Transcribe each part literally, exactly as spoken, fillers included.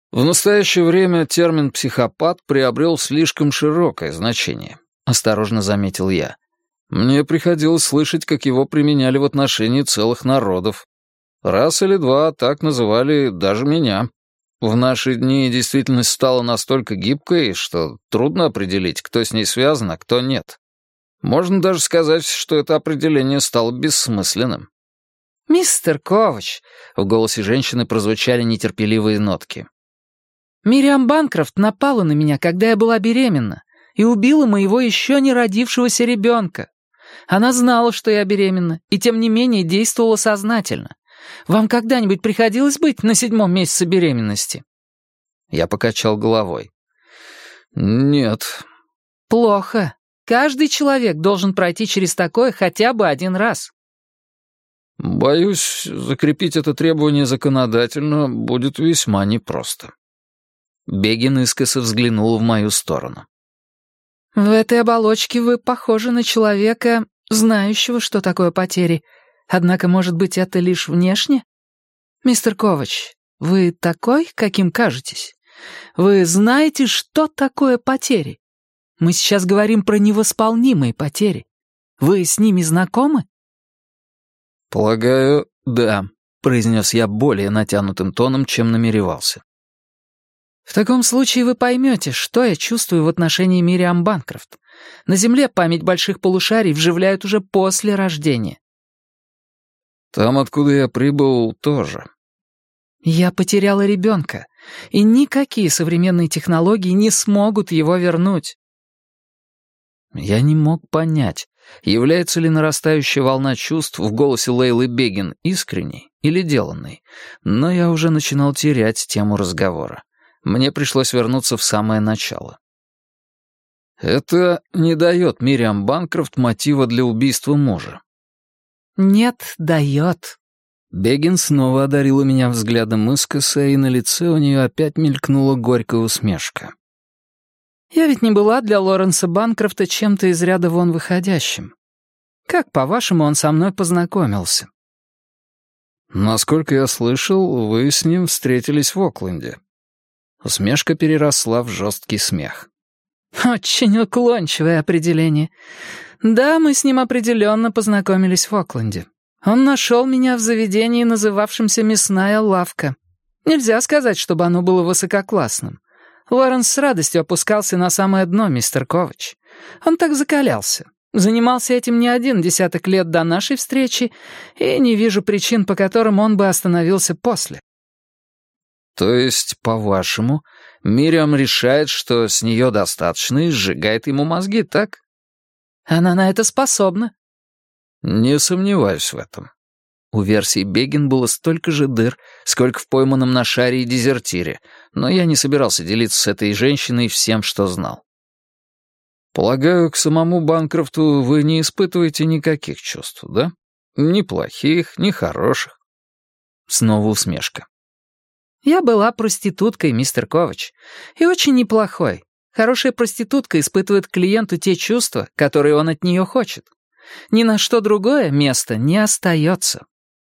В настоящее время термин «психопат» приобрел слишком широкое значение, осторожно заметил я. Мне приходилось слышать, как его применяли в отношении целых народов. Раз или два так называли даже меня. В наши дни действительность стала настолько гибкой, что трудно определить, кто с ней связан, а кто нет. Можно даже сказать, что это определение стало бессмысленным. «Мистер Ковач», — в голосе женщины прозвучали нетерпеливые нотки. «Мириам Банкрофт напала на меня, когда я была беременна, и убила моего еще не родившегося ребенка. Она знала, что я беременна, и тем не менее действовала сознательно. Вам когда-нибудь приходилось быть на седьмом месяце беременности?» Я покачал головой. «Нет». «Плохо. Каждый человек должен пройти через такое хотя бы один раз». «Боюсь, закрепить это требование законодательно будет весьма непросто». Бегин искоса взглянул в мою сторону. «В этой оболочке вы похожи на человека, знающего, что такое потери. Однако, может быть, это лишь внешне? Мистер Ковач, вы такой, каким кажетесь? Вы знаете, что такое потери? Мы сейчас говорим про невосполнимые потери. Вы с ними знакомы?» «Полагаю, да», — произнес я более натянутым тоном, чем намеревался. «В таком случае вы поймете, что я чувствую в отношении Мириам Банкрофт. На Земле память больших полушарий вживляют уже после рождения». «Там, откуда я прибыл, тоже». «Я потеряла ребенка, и никакие современные технологии не смогут его вернуть». Я не мог понять, является ли нарастающая волна чувств в голосе Лейлы Бегин искренней или деланной, но я уже начинал терять тему разговора. Мне пришлось вернуться в самое начало. Это не дает Мириам Банкрофт мотива для убийства мужа. «Нет, дает». Бегин снова одарила меня взглядом искоса, и на лице у нее опять мелькнула горькая усмешка. «Я ведь не была для Лоренса Банкрофта чем-то из ряда вон выходящим. Как, по-вашему, он со мной познакомился?» «Насколько я слышал, вы с ним встретились в Окленде». Усмешка переросла в жесткий смех. «Очень уклончивое определение. Да, мы с ним определенно познакомились в Окленде. Он нашел меня в заведении, называвшемся «Мясная лавка». Нельзя сказать, чтобы оно было высококлассным. Лоренс с радостью опускался на самое дно, мистер Ковач. Он так закалялся. Занимался этим не один десяток лет до нашей встречи, и не вижу причин, по которым он бы остановился после». «То есть, по-вашему, Мириам решает, что с нее достаточно и сжигает ему мозги, так?» «Она на это способна». «Не сомневаюсь в этом». У версии Бегин было столько же дыр, сколько в пойманном на шаре и дезертире, но я не собирался делиться с этой женщиной всем, что знал. «Полагаю, к самому Банкрофту вы не испытываете никаких чувств, да? Ни плохих, ни хороших». Снова усмешка. «Я была проституткой, мистер Ковач, и очень неплохой. Хорошая проститутка испытывает к клиенту те чувства, которые он от нее хочет. Ни на что другое место не остается».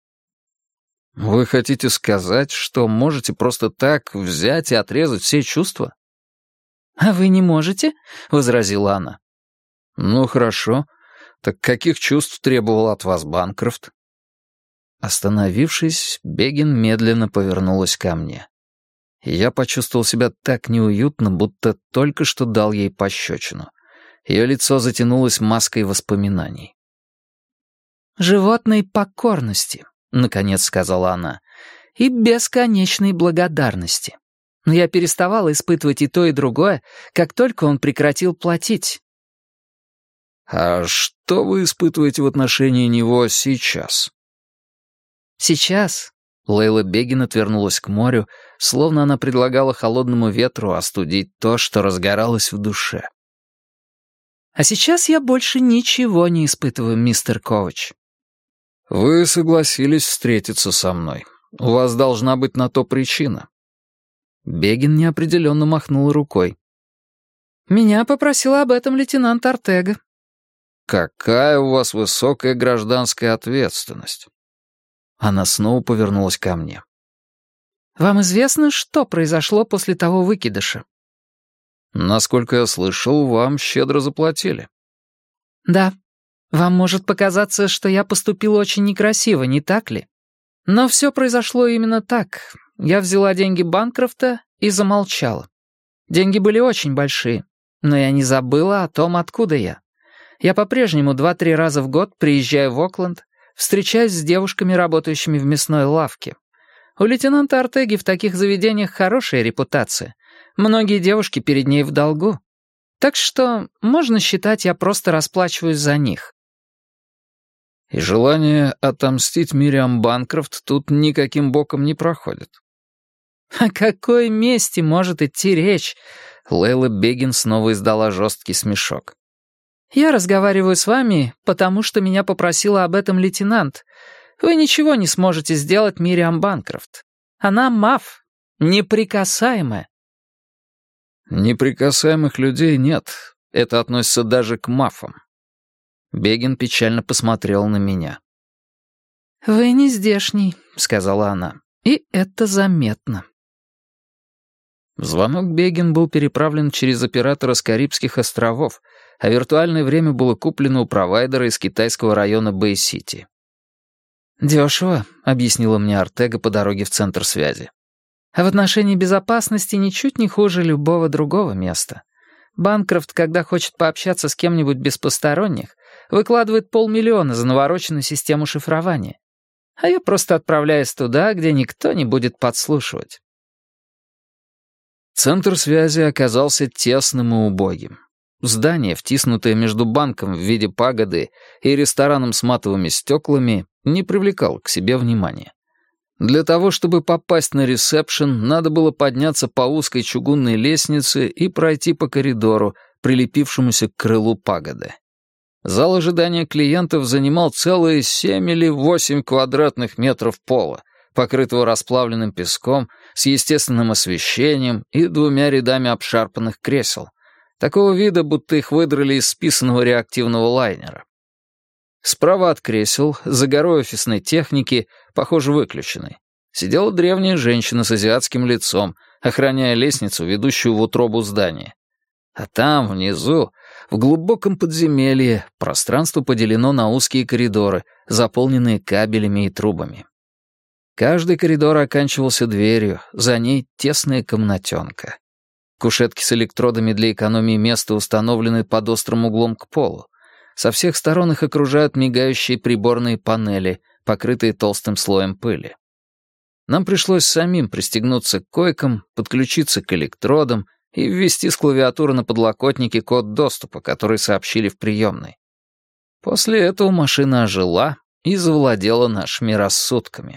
«Вы хотите сказать, что можете просто так взять и отрезать все чувства?» «А вы не можете?» — возразила она. «Ну, хорошо. Так каких чувств требовал от вас Банкрофт?» Остановившись, Бегин медленно повернулась ко мне. Я почувствовал себя так неуютно, будто только что дал ей пощечину. Ее лицо затянулось маской воспоминаний. «Животной покорности», — наконец сказала она, — «и бесконечной благодарности. Но я переставала испытывать и то, и другое, как только он прекратил платить». «А что вы испытываете в отношении него сейчас?» «Сейчас», — Лейла Бегин отвернулась к морю, словно она предлагала холодному ветру остудить то, что разгоралось в душе. «А сейчас я больше ничего не испытываю, мистер Ковач». «Вы согласились встретиться со мной. У вас должна быть на то причина». Бегин неопределенно махнул рукой. «Меня попросил об этом лейтенант Артега». «Какая у вас высокая гражданская ответственность». Она снова повернулась ко мне. Вам известно, что произошло после того выкидыша?» «Насколько я слышал, вам щедро заплатили». «Да. Вам может показаться, что я поступила очень некрасиво, не так ли? Но все произошло именно так. Я взяла деньги Банкрофта и замолчала. Деньги были очень большие, но я не забыла о том, откуда я. Я по-прежнему два-три раза в год приезжаю в Окленд, встречаюсь с девушками, работающими в мясной лавке. У лейтенанта Ортеги в таких заведениях хорошая репутация. Многие девушки перед ней в долгу. Так что можно считать, я просто расплачиваюсь за них». «И желание отомстить Мириам Банкрофт тут никаким боком не проходит». «О какой мести может идти речь?» Лейла Бегин снова издала жесткий смешок. «Я разговариваю с вами, потому что меня попросила об этом лейтенант. Вы ничего не сможете сделать Мириам Банкрофт. Она маф, неприкасаемая». «Неприкасаемых людей нет. Это относится даже к мафам». Бегин печально посмотрел на меня. «Вы не здешний», — сказала она, — «и это заметно». Звонок Бегин был переправлен через оператора с Карибских островов, а виртуальное время было куплено у провайдера из китайского района Бэй-Сити. «Дешево», — объяснила мне Ортега по дороге в центр связи. «А в отношении безопасности ничуть не хуже любого другого места. Банкрофт, когда хочет пообщаться с кем-нибудь без посторонних, выкладывает полмиллиона за навороченную систему шифрования. А я просто отправляюсь туда, где никто не будет подслушивать». Центр связи оказался тесным и убогим. Здание, втиснутое между банком в виде пагоды и рестораном с матовыми стеклами, не привлекало к себе внимания. Для того, чтобы попасть на ресепшн, надо было подняться по узкой чугунной лестнице и пройти по коридору, прилепившемуся к крылу пагоды. Зал ожидания клиентов занимал целые семь или восемь квадратных метров пола, покрытого расплавленным песком, с естественным освещением и двумя рядами обшарпанных кресел. Такого вида, будто их выдрали из списанного реактивного лайнера. Справа от кресел, за горой офисной техники, похоже, выключенной, сидела древняя женщина с азиатским лицом, охраняя лестницу, ведущую в утробу здания. А там, внизу, в глубоком подземелье, пространство поделено на узкие коридоры, заполненные кабелями и трубами. Каждый коридор оканчивался дверью, за ней тесная комнатенка. Кушетки с электродами для экономии места установлены под острым углом к полу. Со всех сторон их окружают мигающие приборные панели, покрытые толстым слоем пыли. Нам пришлось самим пристегнуться к койкам, подключиться к электродам и ввести с клавиатуры на подлокотнике код доступа, который сообщили в приемной. После этого машина ожила и завладела нашими рассудками.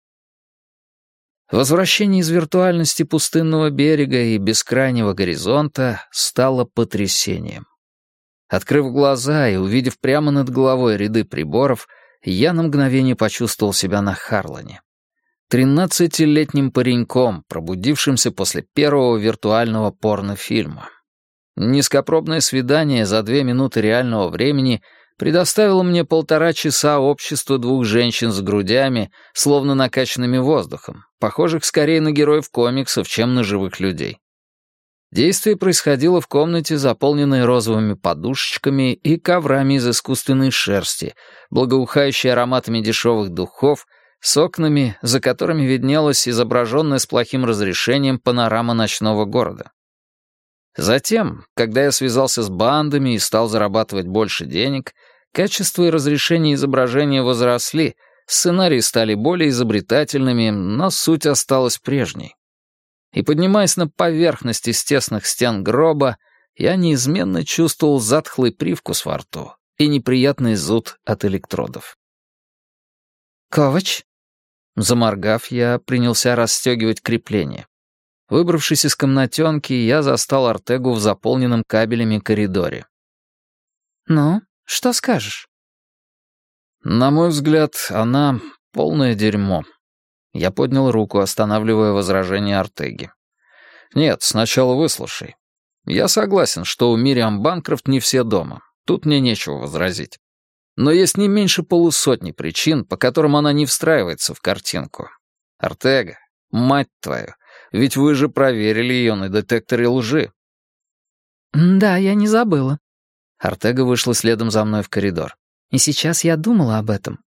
Возвращение из виртуальности пустынного берега и бескрайнего горизонта стало потрясением. Открыв глаза и увидев прямо над головой ряды приборов, я на мгновение почувствовал себя на Харлоне. Тринадцатилетним пареньком, пробудившимся после первого виртуального порнофильма. Низкопробное свидание за две минуты реального времени предоставило мне полтора часа общества двух женщин с грудями, словно накачанными воздухом, похожих скорее на героев комиксов, чем на живых людей. Действие происходило в комнате, заполненной розовыми подушечками и коврами из искусственной шерсти, благоухающей ароматами дешевых духов, с окнами, за которыми виднелась изображенная с плохим разрешением панорама ночного города. Затем, когда я связался с бандами и стал зарабатывать больше денег, качество и разрешение изображения возросли, сценарии стали более изобретательными, но суть осталась прежней. И поднимаясь на поверхность из тесных стен гроба, я неизменно чувствовал затхлый привкус во рту и неприятный зуд от электродов. «Ковач?» Заморгав, я принялся расстегивать крепление. Выбравшись из комнатенки, я застал Ортегу в заполненном кабелями коридоре. «Ну, что скажешь?» На мой взгляд, она полное дерьмо. Я поднял руку, останавливая возражение Ортеги. «Нет, сначала выслушай. Я согласен, что у Мириам Банкрофт не все дома. Тут мне нечего возразить. Но есть не меньше полусотни причин, по которым она не встраивается в картинку. Ортега, Мать твою, ведь вы же проверили ее на детекторе лжи». «Да, я не забыла». Артега вышла следом за мной в коридор. «И сейчас я думала об этом.